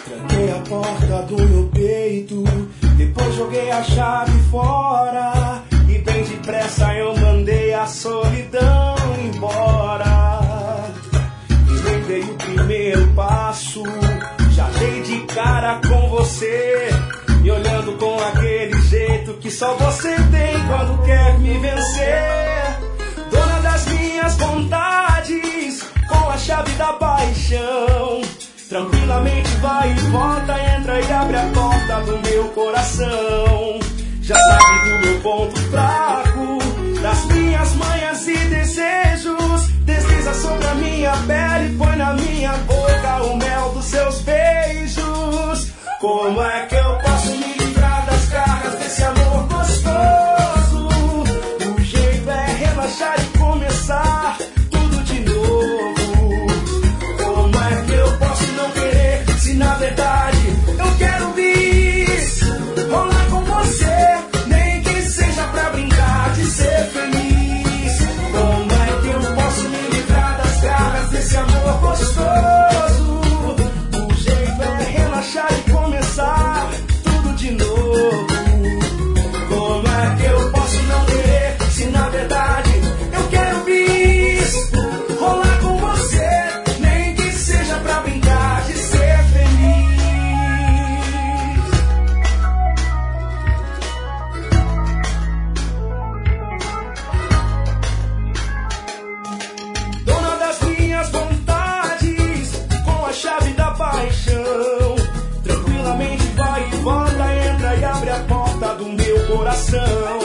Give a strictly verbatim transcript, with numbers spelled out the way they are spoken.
Tranquei a porta do meu peito, depois joguei a chave fora e bem depressa eu mandei a solidão embora. E nem dei o primeiro passo, já dei de cara com você, me olhando com aquele jeito que só você tem quando quer me vencer. Dona das minhas vontades, com a chave da paixão, tranquilamente vai e volta, entra e abre a porta do meu coração. Já sabe do meu ponto fraco, das minhas manhas e desejos, desliza sobre a minha pele, põe na minha boca o mel dos seus beijos. Como é que eu posso me livrar das garras desse amor gostoso? O jeito é relaxar e começar tudo de novo. Como é que eu posso não querer, se na verdade eu quero bis? Rolar com você, nem que seja pra brincar de ser feliz. Como é que eu posso me livrar das garras desse amor gostoso? O jeito é relaxar e começar tudo de novo. Como é que eu posso não querer, se na verdade eu quero bis? Rolar com você, nem que seja pra brincar de ser feliz. Dona das minhas vontades, com a chave da paixão, tranquilamente vai e volta, entra e abre a porta do meu coração.